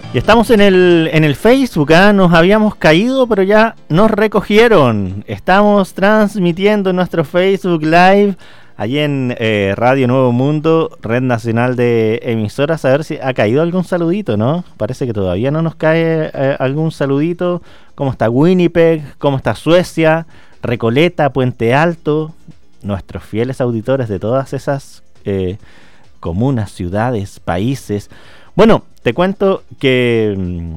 Y estamos en el Facebook, ¿eh? Nos habíamos caído, pero ya nos recogieron. Estamos transmitiendo en nuestro Facebook Live, allí en Radio Nuevo Mundo, Red Nacional de Emisoras. A ver si ha caído algún saludito, ¿no? Parece que todavía no nos cae algún saludito. ¿Cómo está Winnipeg? ¿Cómo está Suecia? Recoleta, Puente Alto. Nuestros fieles auditores de todas esas comunas, ciudades, países. Bueno, te cuento que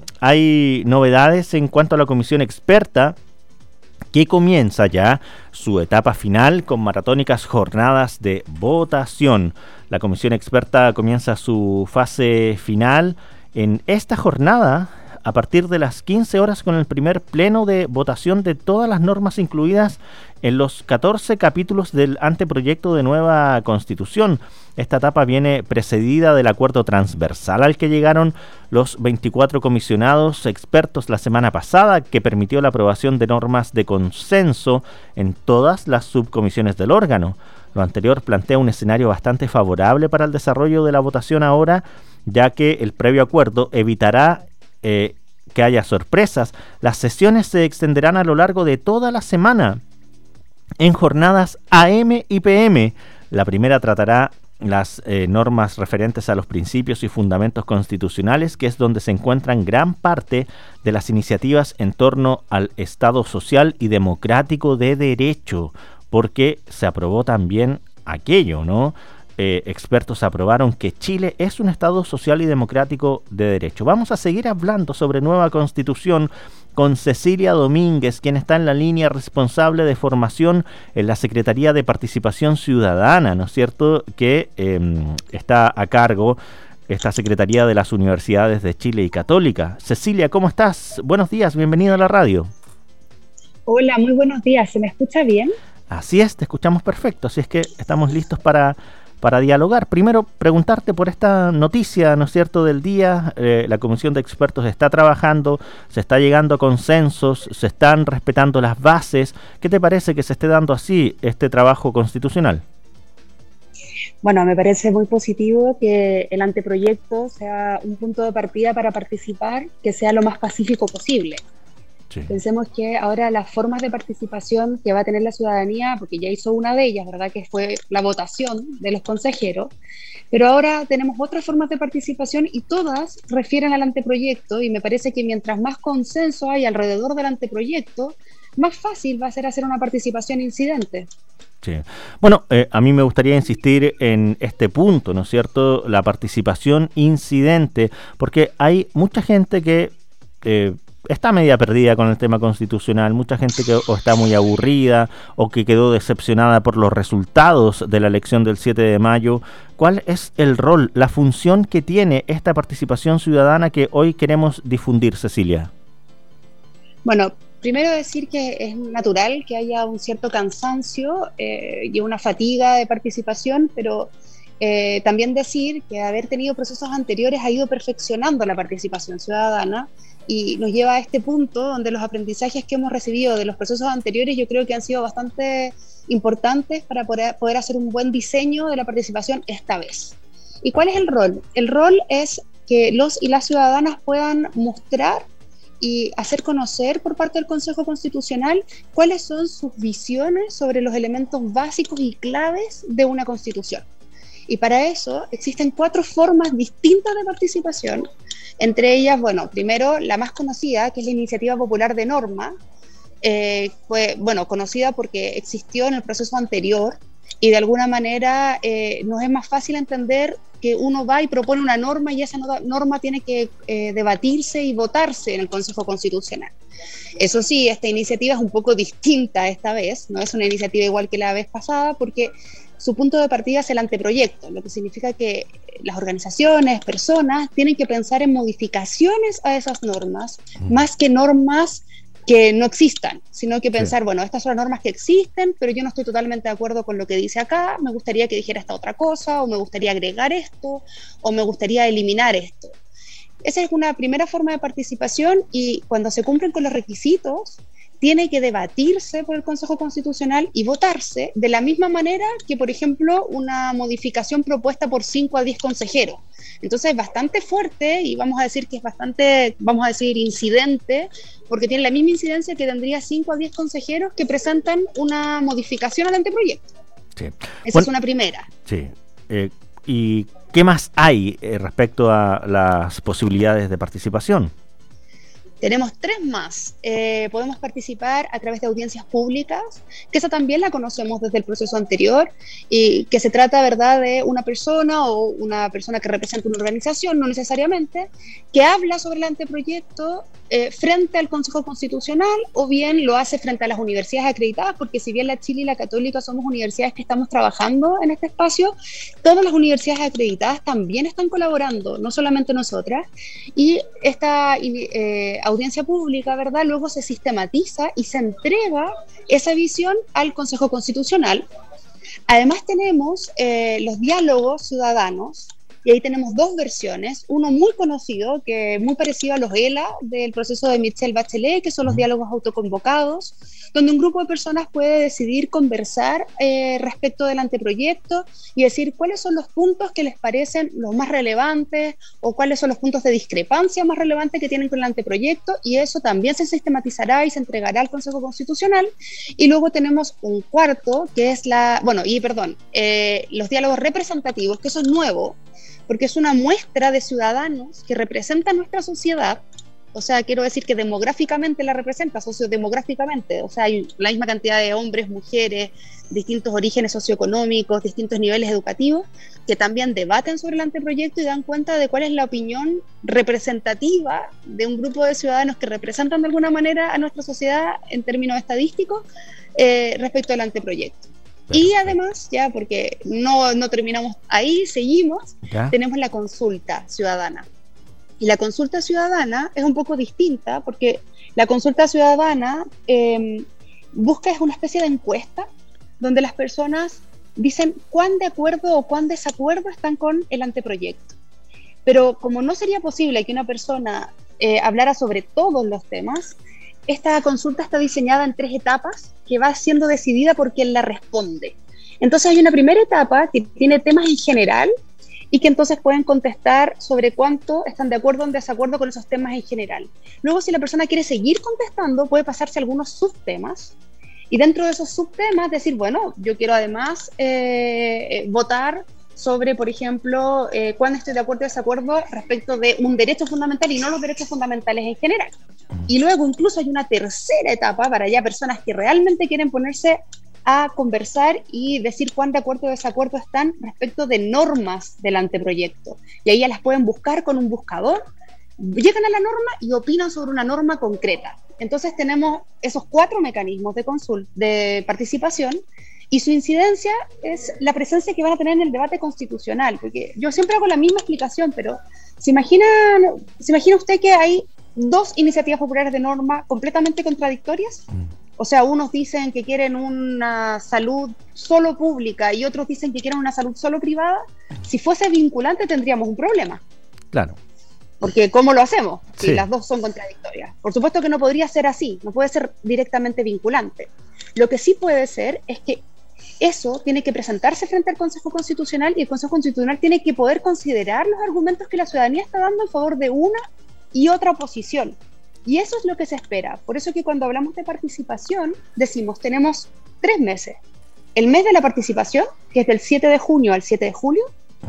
hay novedades en cuanto a la comisión experta, que comienza ya su etapa final con maratónicas jornadas de votación. La comisión experta comienza su fase final en esta jornada a partir de las 15 horas con el primer pleno de votación de todas las normas incluidas en los 14 capítulos del anteproyecto de nueva Constitución. Esta etapa viene precedida del acuerdo transversal al que llegaron los 24 comisionados expertos la semana pasada, que permitió la aprobación de normas de consenso en todas las subcomisiones del órgano. Lo anterior plantea un escenario bastante favorable para el desarrollo de la votación ahora, ya que el previo acuerdo evitará que haya sorpresas. Las sesiones se extenderán a lo largo de toda la semana en jornadas AM y PM. La primera tratará las normas referentes a los principios y fundamentos constitucionales, que es donde se encuentran gran parte de las iniciativas en torno al Estado social y democrático de derecho, porque se aprobó también aquello, ¿no? Expertos aprobaron que Chile es un Estado social y democrático de derecho. Vamos a seguir hablando sobre nueva Constitución con Cecilia Domínguez, quien está en la línea responsable de formación en la Secretaría de Participación Ciudadana, ¿no es cierto?, que está a cargo esta Secretaría de las Universidades de Chile y Católica. Cecilia, ¿cómo estás? Buenos días, bienvenida a la radio. Hola, muy buenos días. ¿Se me escucha bien? Así es, te escuchamos perfecto, así es que estamos listos para dialogar. Primero, preguntarte por esta noticia, ¿no es cierto?, del día. La Comisión de Expertos está trabajando, se está llegando a consensos, se están respetando las bases. ¿Qué te parece que se esté dando así este trabajo constitucional? Bueno, me parece muy positivo que el anteproyecto sea un punto de partida para participar, que sea lo más pacífico posible. Sí. Pensemos que ahora las formas de participación que va a tener la ciudadanía, porque ya hizo una de ellas, ¿verdad?, que fue la votación de los consejeros, pero ahora tenemos otras formas de participación y todas refieren al anteproyecto, y me parece que mientras más consenso hay alrededor del anteproyecto, más fácil va a ser hacer una participación incidente. Sí. Bueno, a mí me gustaría insistir en este punto, ¿no es cierto?, la participación incidente, porque hay mucha gente que está media perdida con el tema constitucional, mucha gente que o está muy aburrida o que quedó decepcionada por los resultados de la elección del 7 de mayo. ¿Cuál es el rol, la función que tiene esta participación ciudadana que hoy queremos difundir, Cecilia? Bueno, primero decir que es natural que haya un cierto cansancio y una fatiga de participación, pero también decir que haber tenido procesos anteriores ha ido perfeccionando la participación ciudadana y nos lleva a este punto donde los aprendizajes que hemos recibido de los procesos anteriores yo creo que han sido bastante importantes para poder hacer un buen diseño de la participación esta vez. ¿Y cuál es el rol? El rol es que los y las ciudadanas puedan mostrar y hacer conocer por parte del Consejo Constitucional cuáles son sus visiones sobre los elementos básicos y claves de una Constitución. Y para eso existen 4 formas distintas de participación, entre ellas, bueno, primero la más conocida, que es la Iniciativa Popular de Norma, fue, bueno, conocida porque existió en el proceso anterior y de alguna manera nos es más fácil entender que uno va y propone una norma y esa norma tiene que debatirse y votarse en el Consejo Constitucional. Eso sí, esta iniciativa es un poco distinta esta vez, no es una iniciativa igual que la vez pasada porque su punto de partida es el anteproyecto, lo que significa que las organizaciones, personas, tienen que pensar en modificaciones a esas normas, más que normas que no existan, sino que pensar, bueno, estas son las normas que existen, pero yo no estoy totalmente de acuerdo con lo que dice acá, me gustaría que dijera esta otra cosa, o me gustaría agregar esto, o me gustaría eliminar esto. Esa es una primera forma de participación y cuando se cumplen con los requisitos, tiene que debatirse por el Consejo Constitucional y votarse de la misma manera que, por ejemplo, una modificación propuesta por 5 a 10 consejeros. Entonces es bastante fuerte y vamos a decir que es bastante, vamos a decir, incidente, porque tiene la misma incidencia que tendría 5 a 10 consejeros que presentan una modificación al anteproyecto. Sí. Esa es una primera. Sí. ¿Y qué más hay respecto a las posibilidades de participación? Tenemos 3 más. Podemos participar a través de audiencias públicas, que esa también la conocemos desde el proceso anterior, y que se trata, ¿verdad?, de una persona o una persona que representa una organización, no necesariamente, que habla sobre el anteproyecto frente al Consejo Constitucional, o bien lo hace frente a las universidades acreditadas, porque si bien la Chile y la Católica somos universidades que estamos trabajando en este espacio, todas las universidades acreditadas también están colaborando, no solamente nosotras, y esta audiencia pública, ¿verdad?, luego se sistematiza y se entrega esa visión al Consejo Constitucional. Además tenemos los diálogos ciudadanos, y ahí tenemos 2 versiones, uno muy conocido, que muy parecido a los ELA del proceso de Michelle Bachelet, que son los diálogos autoconvocados, donde un grupo de personas puede decidir conversar respecto del anteproyecto y decir cuáles son los puntos que les parecen los más relevantes o cuáles son los puntos de discrepancia más relevantes que tienen con el anteproyecto, y eso también se sistematizará y se entregará al Consejo Constitucional. Y luego tenemos un cuarto, que es los diálogos representativos, que eso es nuevo, porque es una muestra de ciudadanos que representan nuestra sociedad. O sea, quiero decir que demográficamente la representa, sociodemográficamente. O sea, hay la misma cantidad de hombres, mujeres, distintos orígenes socioeconómicos, distintos niveles educativos, que también debaten sobre el anteproyecto y dan cuenta de cuál es la opinión representativa de un grupo de ciudadanos que representan de alguna manera a nuestra sociedad en términos estadísticos respecto al anteproyecto. Y además, ya porque no terminamos ahí, seguimos, tenemos la consulta ciudadana. Y la consulta ciudadana es un poco distinta, porque la consulta ciudadana busca es una especie de encuesta donde las personas dicen cuán de acuerdo o cuán desacuerdo están con el anteproyecto. Pero como no sería posible que una persona hablara sobre todos los temas, esta consulta está diseñada en 3 etapas que va siendo decidida por quien la responde. Entonces hay una primera etapa que tiene temas en general y que entonces pueden contestar sobre cuánto están de acuerdo o en desacuerdo con esos temas en general. Luego, si la persona quiere seguir contestando, puede pasarse a algunos subtemas, y dentro de esos subtemas decir, bueno, yo quiero además votar sobre, por ejemplo, cuándo estoy de acuerdo o desacuerdo respecto de un derecho fundamental y no los derechos fundamentales en general. Y luego incluso hay una tercera etapa para ya personas que realmente quieren ponerse a conversar y decir cuán de acuerdo o desacuerdo están respecto de normas del anteproyecto. Y ahí ya las pueden buscar con un buscador, llegan a la norma y opinan sobre una norma concreta. Entonces tenemos esos 4 mecanismos de participación, y su incidencia es la presencia que van a tener en el debate constitucional, porque yo siempre hago la misma explicación, pero ¿se imagina usted que hay 2 iniciativas populares de norma completamente contradictorias? O sea, unos dicen que quieren una salud solo pública y otros dicen que quieren una salud solo privada. Si fuese vinculante tendríamos un problema. Claro. Porque ¿cómo lo hacemos si sí. las 2 son contradictorias? Por supuesto que no podría ser así, no puede ser directamente vinculante. Lo que sí puede ser es que eso tiene que presentarse frente al Consejo Constitucional, y el Consejo Constitucional tiene que poder considerar los argumentos que la ciudadanía está dando en favor de una y otra posición. Y eso es lo que se espera. Por eso que cuando hablamos de participación, decimos, tenemos 3 meses. El mes de la participación, que es del 7 de junio al 7 de julio.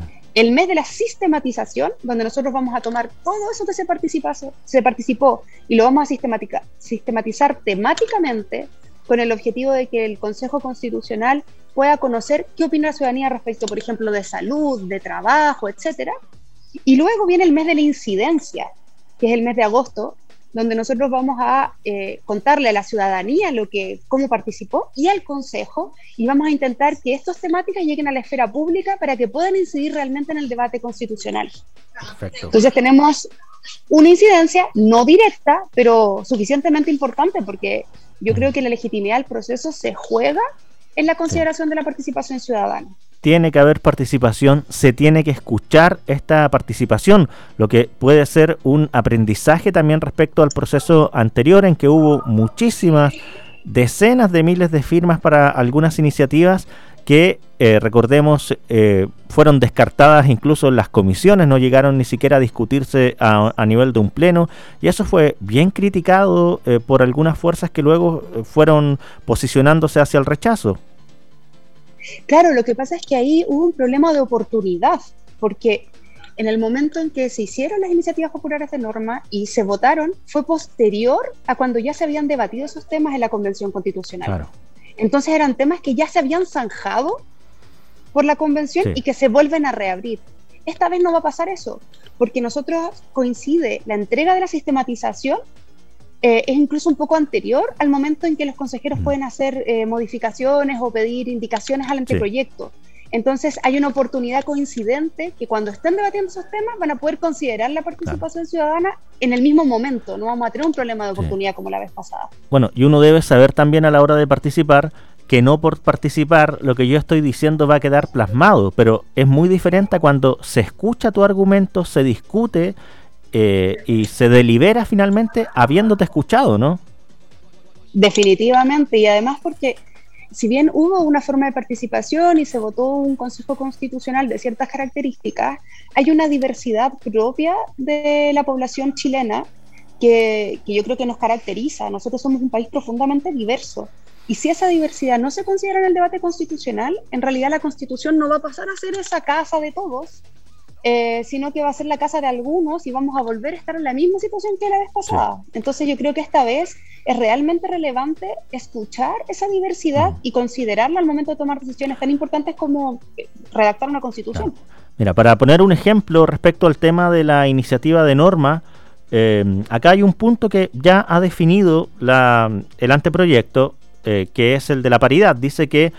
El mes de la sistematización, donde nosotros vamos a tomar todo eso que se participó y lo vamos a sistematizar temáticamente, con el objetivo de que el Consejo Constitucional pueda conocer qué opina la ciudadanía respecto, por ejemplo, de salud, de trabajo, etcétera. Y luego viene el mes de la incidencia, que es el mes de agosto, donde nosotros vamos a contarle a la ciudadanía cómo participó y al Consejo, y vamos a intentar que estas temáticas lleguen a la esfera pública para que puedan incidir realmente en el debate constitucional. Perfecto. Entonces tenemos una incidencia no directa, pero suficientemente importante, porque yo creo que la legitimidad del proceso se juega en la consideración de la participación ciudadana. tiene que haber participación, se tiene que escuchar esta participación, lo que puede ser un aprendizaje también respecto al proceso anterior en que hubo muchísimas, decenas de miles de firmas para algunas iniciativas que, recordemos, fueron descartadas incluso en las comisiones, no llegaron ni siquiera a discutirse a nivel de un pleno, y eso fue bien criticado por algunas fuerzas que luego fueron posicionándose hacia el rechazo. Claro, lo que pasa es que ahí hubo un problema de oportunidad, porque en el momento en que se hicieron las iniciativas populares de norma y se votaron, fue posterior a cuando ya se habían debatido esos temas en la Convención Constitucional. Claro. Entonces eran temas que ya se habían zanjado por la Convención, sí, y que se vuelven a reabrir. Esta vez no va a pasar eso, porque nosotros coincide la entrega de la sistematización, es incluso un poco anterior al momento en que los consejeros pueden hacer modificaciones o pedir indicaciones al anteproyecto. Sí. Entonces hay una oportunidad coincidente que cuando estén debatiendo esos temas van a poder considerar la participación ciudadana en el mismo momento. No vamos a tener un problema de oportunidad como la vez pasada. Bueno, y uno debe saber también a la hora de participar que no por participar lo que yo estoy diciendo va a quedar plasmado, pero es muy diferente a cuando se escucha tu argumento, se discute y se delibera finalmente habiéndote escuchado, ¿no? Definitivamente, y además porque si bien hubo una forma de participación y se votó un Consejo Constitucional de ciertas características, hay una diversidad propia de la población chilena que yo creo que nos caracteriza. Nosotros somos un país profundamente diverso. Y si esa diversidad no se considera en el debate constitucional, en realidad la Constitución no va a pasar a ser esa casa de todos, sino que va a ser la casa de algunos y vamos a volver a estar en la misma situación que la vez pasada. Sí. Entonces yo creo que esta vez es realmente relevante escuchar esa diversidad y considerarla al momento de tomar decisiones tan importantes como redactar una constitución. Claro. Mira, para poner un ejemplo respecto al tema de la iniciativa de norma, acá hay un punto que ya ha definido el anteproyecto, que es el de la paridad. Dice que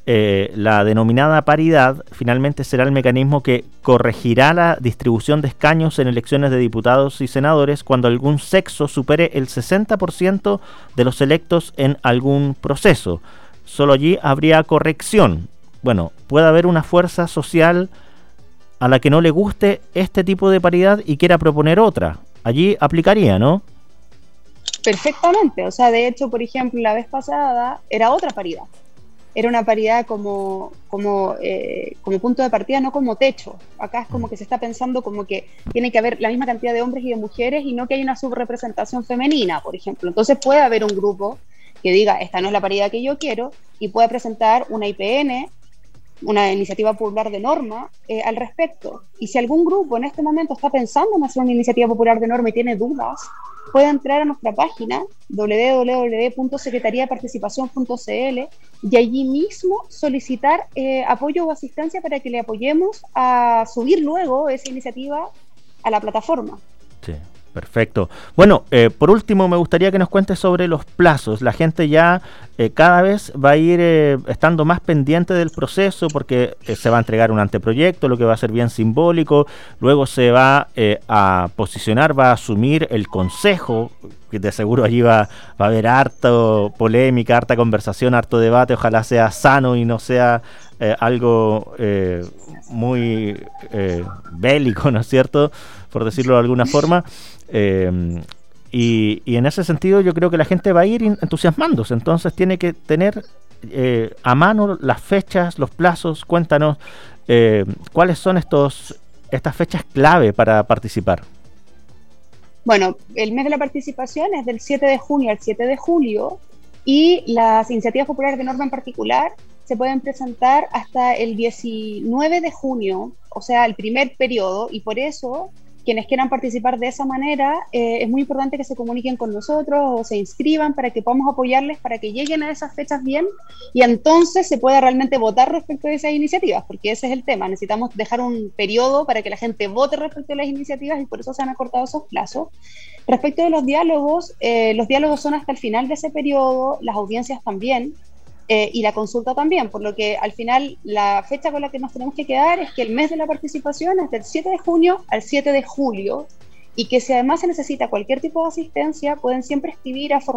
la denominada paridad finalmente será el mecanismo que corregirá la distribución de escaños en elecciones de diputados y senadores cuando algún sexo supere el 60% de los electos en algún proceso. Solo allí habría corrección. Bueno, puede haber una fuerza social a la que no le guste este tipo de paridad y quiera proponer otra. Allí aplicaría, ¿no? Perfectamente. O sea, de hecho, por ejemplo, la vez pasada era otra paridad. Era una paridad como punto de partida, no como techo. Acá es como que se está pensando como que tiene que haber la misma cantidad de hombres y de mujeres y no que hay una subrepresentación femenina, por ejemplo. Entonces puede haber un grupo que diga, esta no es la paridad que yo quiero, y puede presentar una IPN, una iniciativa popular de norma, al respecto. Y si algún grupo en este momento está pensando en hacer una iniciativa popular de norma y tiene dudas, puede entrar a nuestra página www.secretariadeparticipación.cl y allí mismo solicitar apoyo o asistencia para que le apoyemos a subir luego esa iniciativa a la plataforma. Sí. Perfecto. Bueno, por último me gustaría que nos cuentes sobre los plazos. La gente ya cada vez va a ir estando más pendiente del proceso porque se va a entregar un anteproyecto, lo que va a ser bien simbólico. Luego se va a posicionar, va a asumir el consejo, que de seguro allí va a haber harto polémica, harta conversación, harto debate. Ojalá sea sano y no sea algo muy bélico, ¿no es cierto?, por decirlo de alguna forma. Y en ese sentido yo creo que la gente va a ir entusiasmándose, entonces tiene que tener a mano las fechas, los plazos. Cuéntanos cuáles son estas fechas clave para participar. Bueno, el mes de la participación es del 7 de junio al 7 de julio y las iniciativas populares de norma en particular se pueden presentar hasta el 19 de junio, o sea, el primer periodo, y por eso quienes quieran participar de esa manera, es muy importante que se comuniquen con nosotros o se inscriban para que podamos apoyarles para que lleguen a esas fechas bien y entonces se pueda realmente votar respecto a esas iniciativas, porque ese es el tema. Necesitamos dejar un periodo para que la gente vote respecto a las iniciativas y por eso se han acortado esos plazos. Respecto de los diálogos son hasta el final de ese periodo, las audiencias también. Y la consulta también, por lo que al final la fecha con la que nos tenemos que quedar es que el mes de la participación es del 7 de junio al 7 de julio y que si además se necesita cualquier tipo de asistencia, pueden siempre escribir a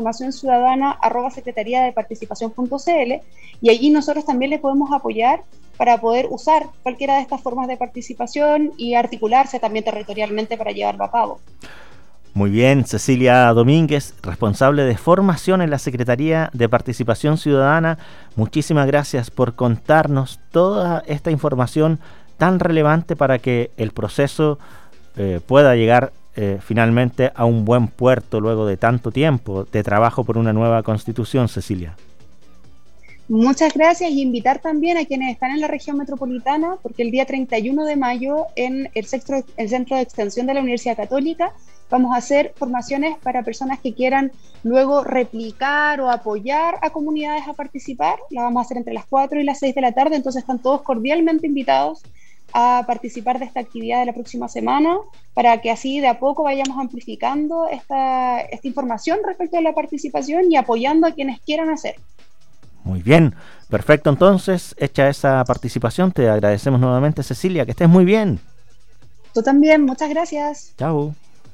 formacionciudadana@secretariadeparticipación.cl y allí nosotros también les podemos apoyar para poder usar cualquiera de estas formas de participación y articularse también territorialmente para llevarlo a cabo. Muy bien, Cecilia Domínguez, responsable de formación en la Secretaría de Participación Ciudadana. Muchísimas gracias por contarnos toda esta información tan relevante para que el proceso pueda llegar finalmente a un buen puerto luego de tanto tiempo de trabajo por una nueva constitución, Cecilia. Muchas gracias y invitar también a quienes están en la región metropolitana, porque el día 31 de mayo en el Centro de Extensión de la Universidad Católica vamos a hacer formaciones para personas que quieran luego replicar o apoyar a comunidades a participar. La vamos a hacer entre las 4 y las 6 de la tarde, entonces están todos cordialmente invitados a participar de esta actividad de la próxima semana, para que así de a poco vayamos amplificando esta información respecto a la participación y apoyando a quienes quieran hacer. Muy bien, perfecto, entonces, hecha esa participación, te agradecemos nuevamente, Cecilia, que estés muy bien. Tú también, muchas gracias. Chao.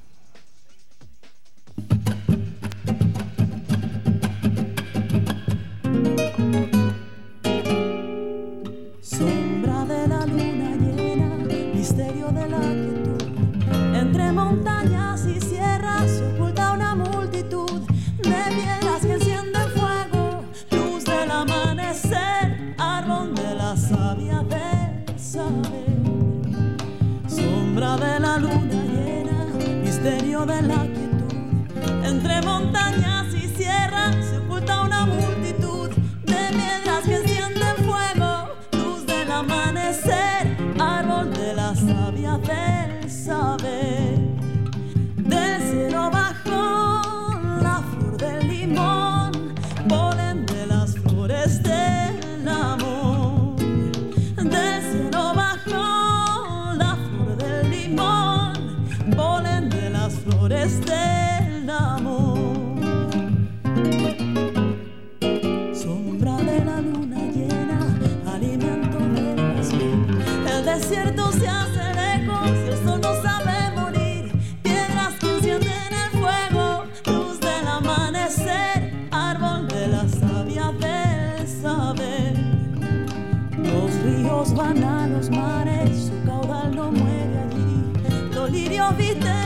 Sombra de la luna llena, misterio de la quietud. Entre montañas y sierras se oculta una multitud de piedras que encienden fuego, luz del amanecer, árbol de la savia del saber. Sombra de la luna llena, misterio de la quietud. Entre montañas y sierras se oculta una multitud de piedras que encienden fuego, luz del amanecer, árbol de la savia del saber. Del cielo bajó la flor del limón, polen de las flores del amor. Del cielo bajó la flor del limón, polen de las flores del amor. Sombra de la luna llena, alimento del vacío. El desierto se hace lejos y el sol no sabe morir. Piedras que encienden el fuego, luz del amanecer, árbol de la savia del saber. Los ríos van a los mares, su caudal no muere allí. Los lirios visten